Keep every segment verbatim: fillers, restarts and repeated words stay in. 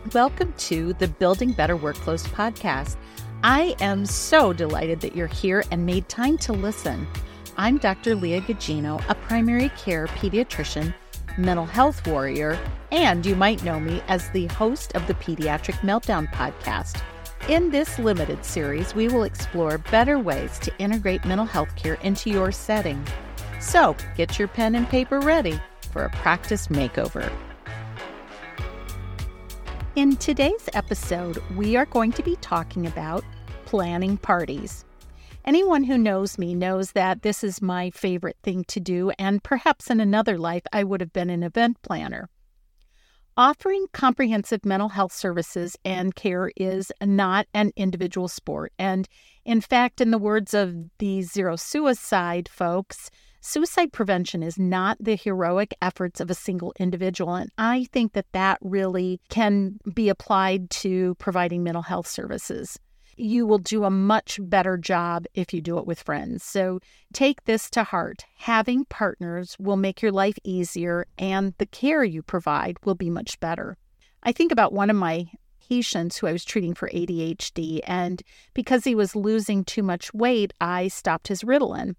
Welcome to the Building Better Workflows podcast. I am so delighted that you're here and made time to listen. I'm Doctor Leah Gugino, a primary care pediatrician, mental health warrior, and you might know me as the host of the Pediatric Meltdown podcast. In this limited series, we will explore better ways to integrate mental health care into your setting. So get your pen and paper ready for a practice makeover. In today's episode, we are going to be talking about planning parties. Anyone who knows me knows that this is my favorite thing to do, and perhaps in another life, I would have been an event planner. Offering comprehensive mental health services and care is not an individual sport. And in fact, in the words of the Zero Suicide folks, suicide prevention is not the heroic efforts of a single individual. And I think that that really can be applied to providing mental health services. You will do a much better job if you do it with friends. So take this to heart. Having partners will make your life easier and the care you provide will be much better. I think about one of my patients who I was treating for A D H D, and because he was losing too much weight, I stopped his Ritalin.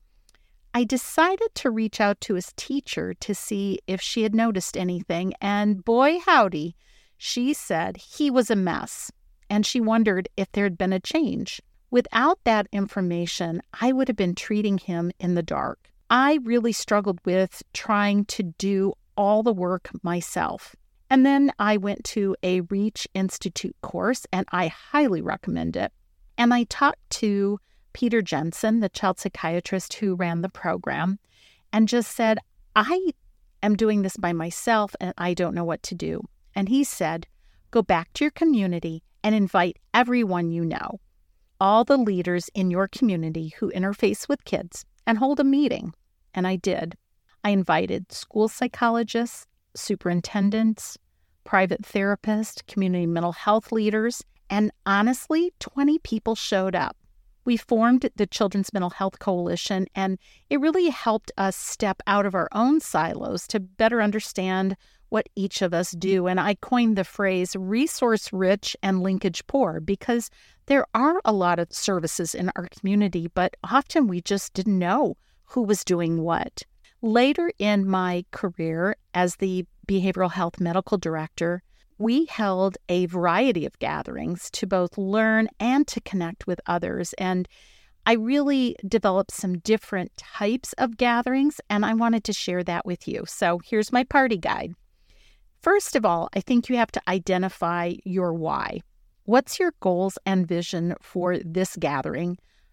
I decided to reach out to his teacher to see if she had noticed anything, and boy howdy, she said he was a mess, and she wondered if there had been a change. Without that information, I would have been treating him in the dark. I really struggled with trying to do all the work myself. And then I went to a Reach Institute course, and I highly recommend it. And I talked to Peter Jensen, the child psychiatrist who ran the program, and just said, I am doing this by myself and I don't know what to do. And he said, go back to your community and invite everyone you know, all the leaders in your community who interface with kids, and hold a meeting. And I did. I invited school psychologists, superintendents, private therapists, community mental health leaders, and honestly, twenty people showed up. We formed the Children's Mental Health Coalition, and it really helped us step out of our own silos to better understand what each of us do. And I coined the phrase resource rich and linkage poor, because there are a lot of services in our community, but often we just didn't know who was doing what. Later in my career as the behavioral health medical director, we held a variety of gatherings to both learn and to connect with others. And I really developed some different types of gatherings, and I wanted to share that with you. So here's my party guide. First of all, I think you have to identify your why. What's your goals and vision for this gathering?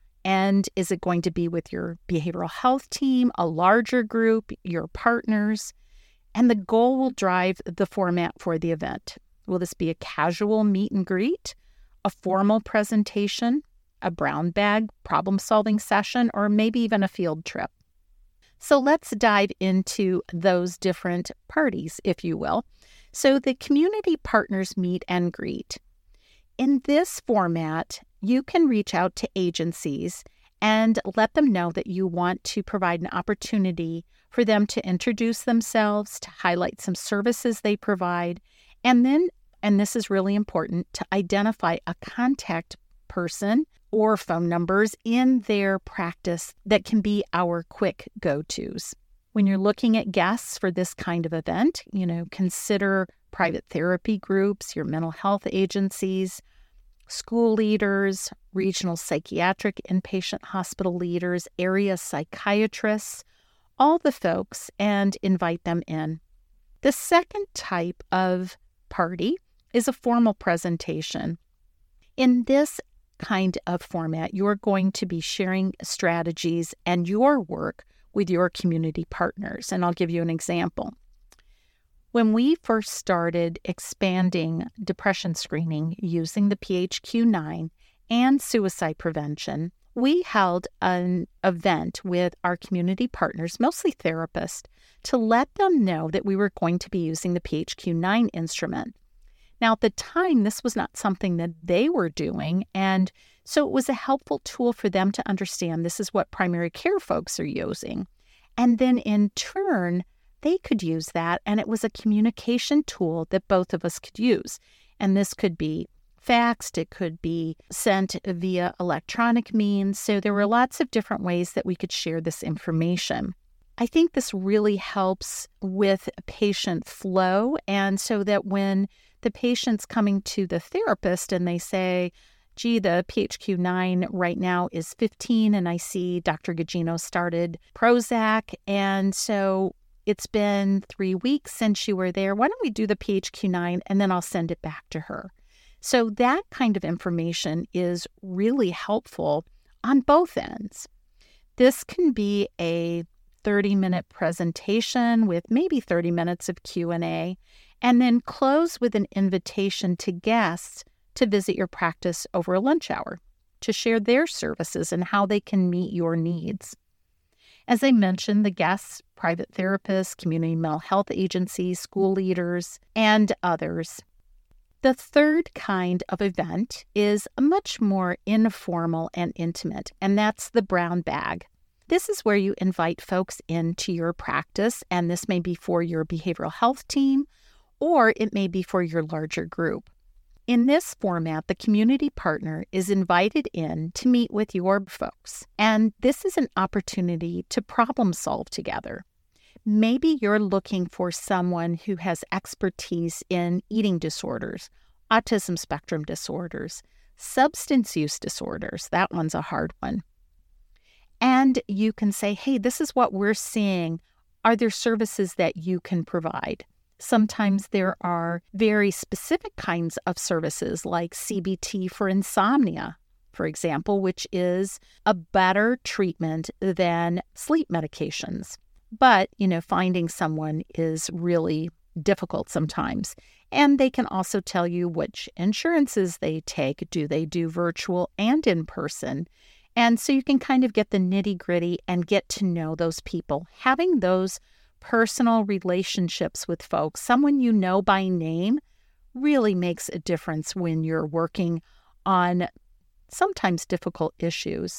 And is it going to be with your behavioral health team, a larger group, your partners? And the goal will drive the format for the event. Will this be a casual meet and greet, a formal presentation, a brown bag problem-solving session, or maybe even a field trip? So let's dive into those different parties, if you will. So the community partners meet and greet. In this format, you can reach out to agencies and let them know that you want to provide an opportunity for them to introduce themselves, to highlight some services they provide, and then, and this is really important, to identify a contact person or phone numbers in their practice that can be our quick go-tos. When you're looking at guests for this kind of event, you know, consider private therapy groups, your mental health agencies, school leaders, regional psychiatric inpatient hospital leaders, area psychiatrists, all the folks, and invite them in. The second type of party is a formal presentation. In this kind of format, you're going to be sharing strategies and your work with your community partners. And I'll give you an example. When we first started expanding depression screening using the P H Q nine and suicide prevention, we held an event with our community partners, mostly therapists, to let them know that we were going to be using the P H Q nine instrument. Now, at the time, this was not something that they were doing, and so it was a helpful tool for them to understand this is what primary care folks are using. And then in turn, they could use that, and it was a communication tool that both of us could use. And this could be faxed, it could be sent via electronic means. So there were lots of different ways that we could share this information. I think this really helps with patient flow, and so that when the patient's coming to the therapist and they say, gee, the P H Q nine right now is fifteen, and I see Doctor Gugino started Prozac, and so it's been three weeks since you were there. Why don't we do the P H Q nine, and then I'll send it back to her. So that kind of information is really helpful on both ends. This can be a thirty-minute presentation with maybe thirty minutes of Q and A, and then close with an invitation to guests to visit your practice over a lunch hour, to share their services and how they can meet your needs. As I mentioned, the guests, private therapists, community mental health agencies, school leaders, and others. The third kind of event is much more informal and intimate, and that's the brown bag. This is where you invite folks into your practice, and this may be for your behavioral health team, or it may be for your larger group. In this format, the community partner is invited in to meet with your folks, and this is an opportunity to problem solve together. Maybe you're looking for someone who has expertise in eating disorders, autism spectrum disorders, substance use disorders. That one's a hard one. And you can say, hey, this is what we're seeing. Are there services that you can provide? Sometimes there are very specific kinds of services like C B T for insomnia, for example, which is a better treatment than sleep medications. But, you know, finding someone is really difficult sometimes. And they can also tell you which insurances they take. Do they do virtual and in person? And so you can kind of get the nitty-gritty and get to know those people. Having those personal relationships with folks, someone you know by name, really makes a difference when you're working on sometimes difficult issues.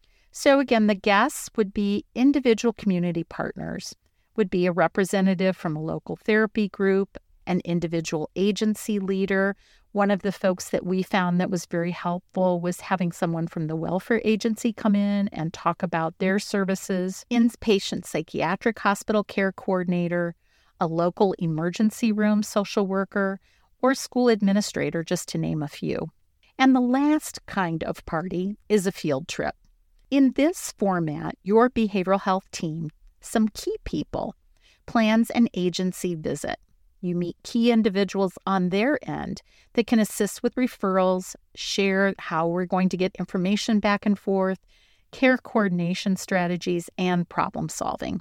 So again, the guests would be individual community partners, would be a representative from a local therapy group, an individual agency leader. One of the folks that we found that was very helpful was having someone from the welfare agency come in and talk about their services, inpatient psychiatric hospital care coordinator, a local emergency room social worker, or school administrator, just to name a few. And the last kind of party is a field trip. In this format, your behavioral health team, some key people, plans an agency visit. You meet key individuals on their end that can assist with referrals, share how we're going to get information back and forth, care coordination strategies, and problem solving.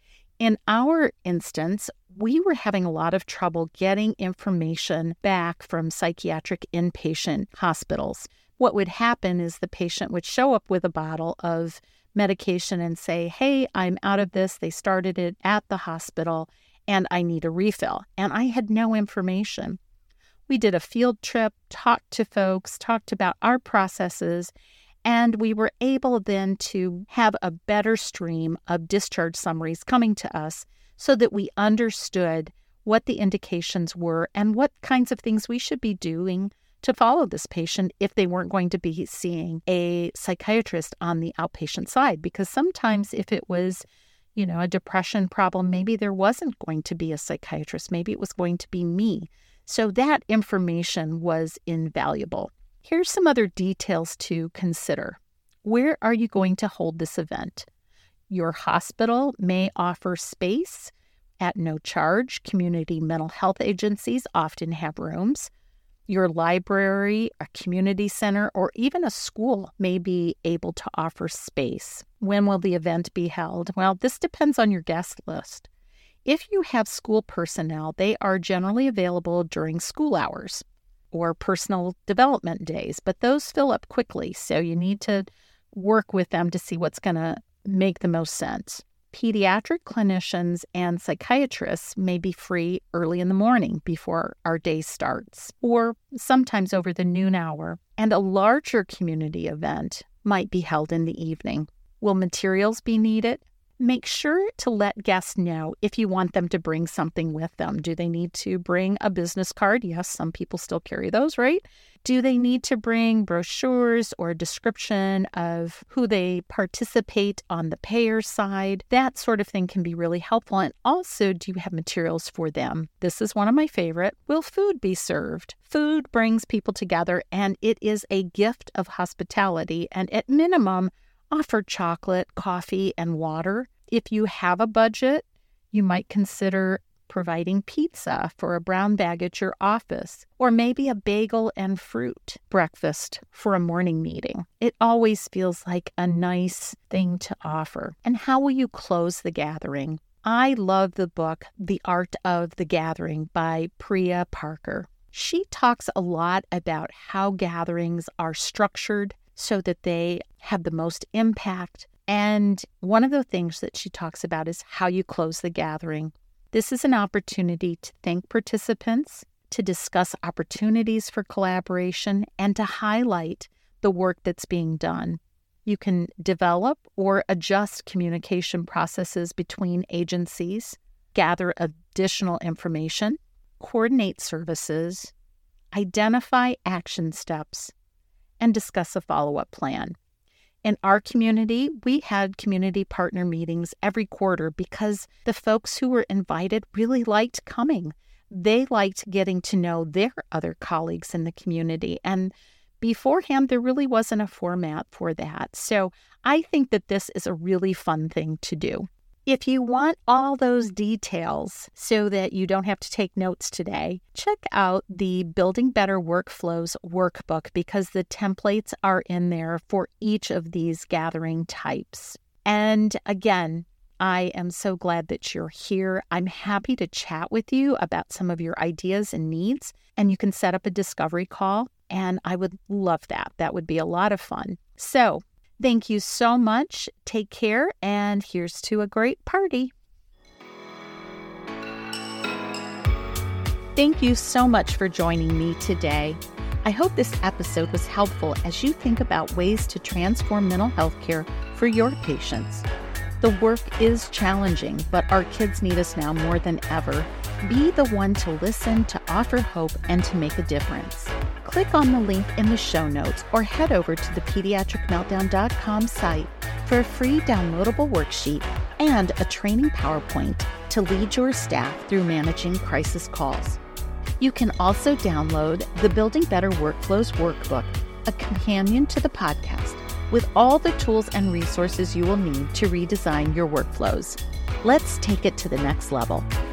In our instance, we were having a lot of trouble getting information back from psychiatric inpatient hospitals. What would happen is the patient would show up with a bottle of medication and say, hey, I'm out of this. They started it at the hospital, and I need a refill. And I had no information. We did a field trip, talked to folks, talked about our processes, and we were able then to have a better stream of discharge summaries coming to us so that we understood what the indications were and what kinds of things we should be doing to follow this patient if they weren't going to be seeing a psychiatrist on the outpatient side. Because sometimes if it was you know, a depression problem, maybe there wasn't going to be a psychiatrist. Maybe it was going to be me. So that information was invaluable. Here's some other details to consider. Where are you going to hold this event? Your hospital may offer space at no charge. Community mental health agencies often have rooms. Your library, a community center, or even a school may be able to offer space. When will the event be held? Well, this depends on your guest list. If you have school personnel, they are generally available during school hours or personal development days, but those fill up quickly, so you need to work with them to see what's going to make the most sense. Pediatric clinicians and psychiatrists may be free early in the morning before our day starts, or sometimes over the noon hour, and a larger community event might be held in the evening. Will materials be needed? Make sure to let guests know if you want them to bring something with them. Do they need to bring a business card? Yes, some people still carry those, right? Do they need to bring brochures or a description of who they participate on the payer side? That sort of thing can be really helpful. And also, do you have materials for them? This is one of my favorite. Will food be served? Food brings people together, and it is a gift of hospitality. And at minimum, offer chocolate, coffee, and water. If you have a budget, you might consider providing pizza for a brown bag at your office, or maybe a bagel and fruit breakfast for a morning meeting. It always feels like a nice thing to offer. And how will you close the gathering? I love the book, The Art of the Gathering by Priya Parker. She talks a lot about how gatherings are structured so that they have the most impact. And one of the things that she talks about is how you close the gathering. This is an opportunity to thank participants, to discuss opportunities for collaboration, and to highlight the work that's being done. You can develop or adjust communication processes between agencies, gather additional information, coordinate services, identify action steps, and discuss a follow-up plan. In our community, we had community partner meetings every quarter because the folks who were invited really liked coming. They liked getting to know their other colleagues in the community. And beforehand, there really wasn't a format for that. So I think that this is a really fun thing to do. If you want all those details so that you don't have to take notes today, check out the Building Better Workflows workbook because the templates are in there for each of these gathering types. And again, I am so glad that you're here. I'm happy to chat with you about some of your ideas and needs, and you can set up a discovery call, and I would love that. That would be a lot of fun. So, thank you so much. Take care, and here's to a great party. Thank you so much for joining me today. I hope this episode was helpful as you think about ways to transform mental health care for your patients. The work is challenging, but our kids need us now more than ever. Be the one to listen, to offer hope, and to make a difference. Click on the link in the show notes or head over to the pediatric meltdown dot com site for a free downloadable worksheet and a training PowerPoint to lead your staff through managing crisis calls. You can also download the Building Better Workflows workbook, a companion to the podcast, with all the tools and resources you will need to redesign your workflows. Let's take it to the next level.